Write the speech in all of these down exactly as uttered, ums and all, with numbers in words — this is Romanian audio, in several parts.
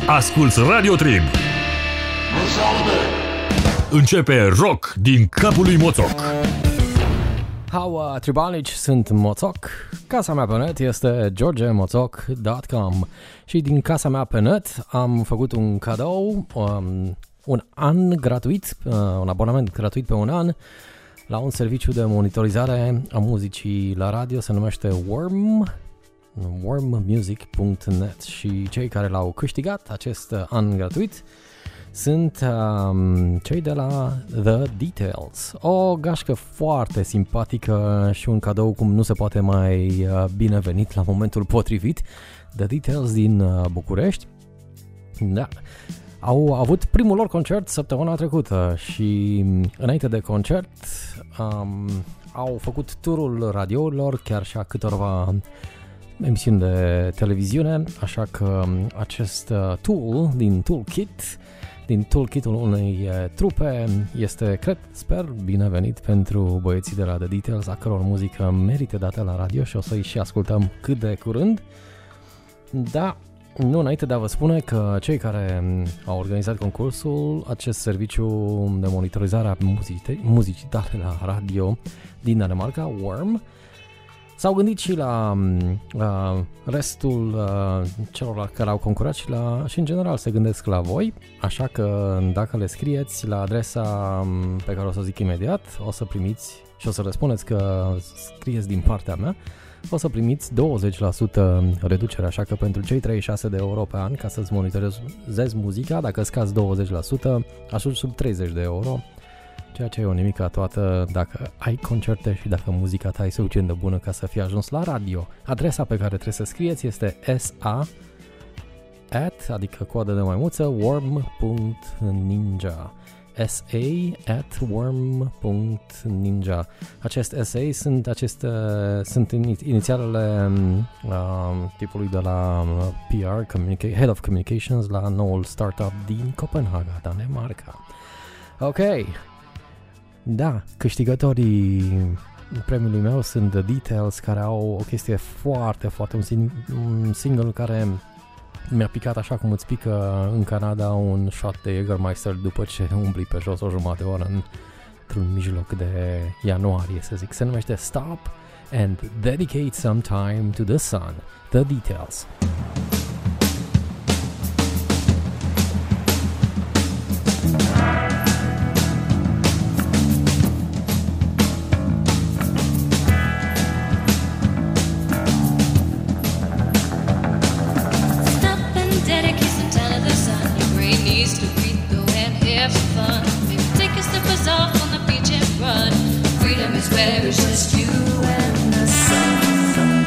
Asculți Radio Trib. Începe rock din capul lui Moțoc. Haua tribalici, sunt Moțoc. Casa mea pe net este george moțoc punct com și din casa mea pe net am făcut un cadou, um, un an gratuit, uh, un abonament gratuit pe un an la un serviciu de monitorizare a muzicii la radio, se numește Worm, worm music punct net și cei care l-au câștigat acest an gratuit sunt um, cei de la The Details, o gașcă foarte simpatică și un cadou cum nu se poate mai uh, binevenit la momentul potrivit. The Details din uh, București, da, au avut primul lor concert săptămâna trecută și înainte de concert um, au făcut turul radiourilor, chiar și a câtorva emisiuni de televiziune, așa că acest uh, tool din toolkit din toolkit-ul unei trupe este, cred, sper, binevenit pentru băieții de la The Details, a căror muzică merită dată la radio și o să-i și ascultăm cât de curând. Da, nu înainte de a vă spune că cei care au organizat concursul, acest serviciu de monitorizare a muzicii, muzicii date la radio din Danemarca, Worm, s-au gândit și la uh, restul uh, celor care au concurat și, la, și în general se gândesc la voi, așa că dacă le scrieți la adresa pe care o să zic imediat, o să primiți și o să răspundeți că scrieți din partea mea, o să primiți douăzeci la sută reducere, așa că pentru cei treizeci și șase de euro pe an ca să-ți monitorizezi muzica, dacă scazi douăzeci la sută, ajungi sub treizeci de euro. Ceea ce e o nimica toată dacă ai concerte și dacă muzica ta e suficient de bună ca să fie ajuns la radio. Adresa pe care trebuie să scrieți este sa at, adică coadă de maimuță, worm punct ninja. sa at worm punct ninja. Acest S A sunt, aceste, sunt inițialele uh, tipului de la P R, Communica- Head of Communications, la noul startup din Copenhaga, Danemarca. Ok. Da, câștigătorii premiului meu sunt The Details, care au o chestie foarte, foarte, un, sing- un single care mi-a picat așa cum îți pică în Canada un shot de Jägermeister după ce umbli pe jos o jumătate de oră într-un mijloc de ianuarie, să zic. Se numește Stop and Dedicate Some Time to the Sun. The Details. Where it's just you and the sun.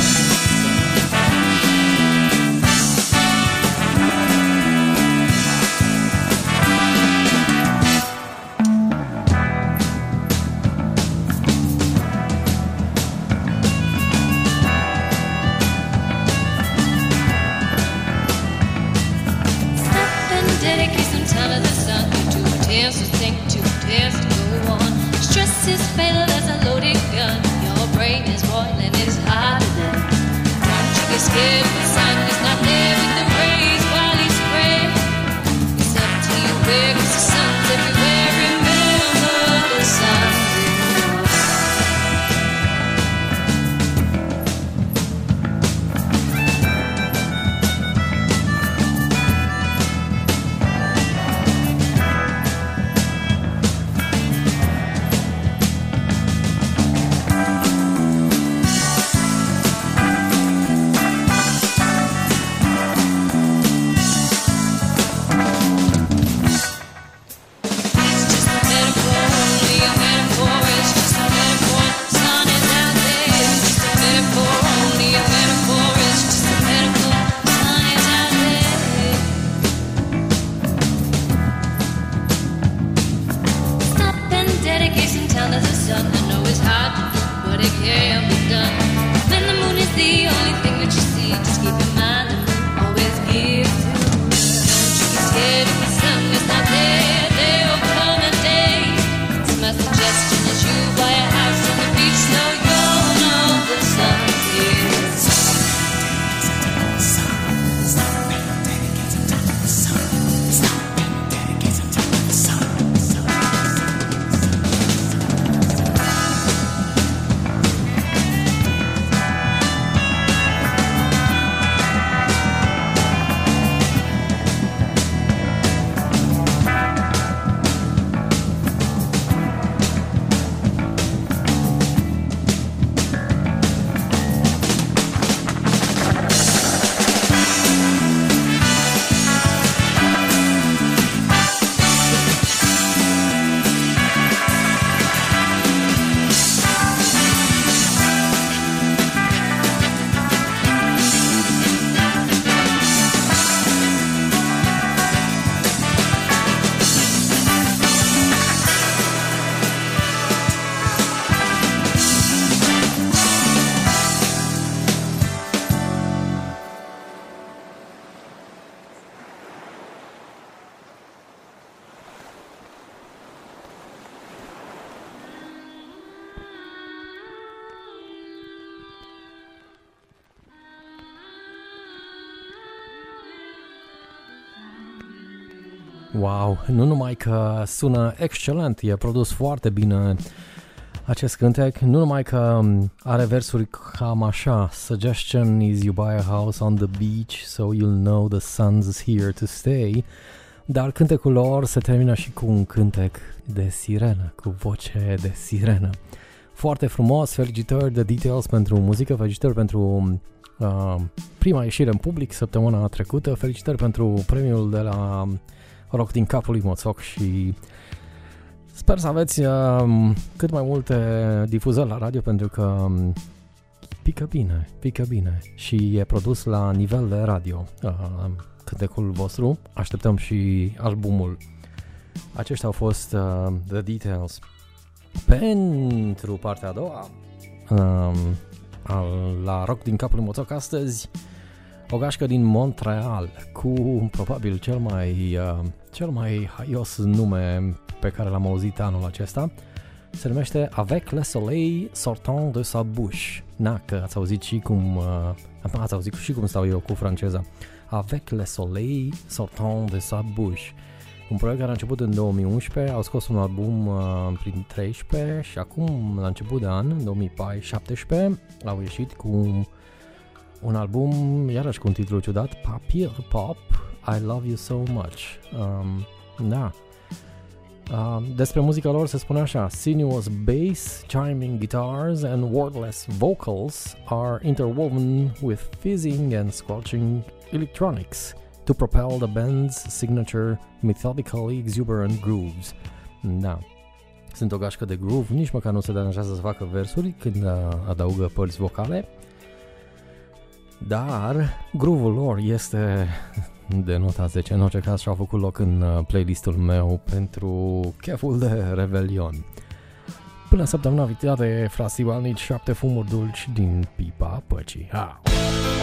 Stop and dedicate some time to the sun. Two tears to think, two tears to go on. Stress is fatal as a loaded gun. Your brain is boiling, it's hotter than. Don't you get scared, the sun is not there with the rays while he spread. It's up to you where, 'cause the sun's everywhere. Remember the sun's in your Wow, nu numai că sună excelent, e produs foarte bine acest cântec, nu numai că are versuri cam așa: Suggestion is you buy a house on the beach so you'll know the sun's here to stay, dar cântecul lor se termină și cu un cântec de sirenă, cu voce de sirenă. Foarte frumos, felicitări de Details pentru muzică, felicitări pentru uh, prima ieșire în public săptămâna trecută, felicitări pentru premiul de la Rock din capul lui Moțoc și sper să aveți uh, cât mai multe difuzări la radio, pentru că um, pică bine, pică bine și e produs la nivel de radio. Uh, cântecul vostru, așteptăm și albumul. Aceștia au fost uh, The Details. Pentru partea a doua, um, la Rock din capul lui Moțoc astăzi, o gașcă din Montreal cu probabil cel mai, uh, cel mai haios nume pe care l-am auzit anul acesta. Se numește Avec le soleil sortant de sa bouche. Na, că ați auzit și cum uh, ați auzit și cum stau eu cu franceza. Avec le soleil sortant de sa bouche. Un proiect care a început în două mii unsprezece, au scos un album uh, prin treisprezece și acum, la început de an, în două mii șaptesprezece, au ieșit cu un album, iarăși cu un titlu ciudat, Papier Pop, I Love You So Much. Um, da. Uh, despre muzica lor se spune așa: sinuous bass, chiming guitars and wordless vocals are interwoven with fizzing and squelching electronics to propel the band's signature methodically exuberant grooves. Da. Sunt o gașcă de groove, nici măcar nu se deranjează să facă versuri când uh, adaugă părți vocale, dar groove-ul lor este de nota zece. În orice caz și-au făcut loc în uh, playlistul meu pentru cheful de Revelion. Până săptămâna viitoare, frații Balnici, șapte fumuri dulci din pipa păcii. Ha!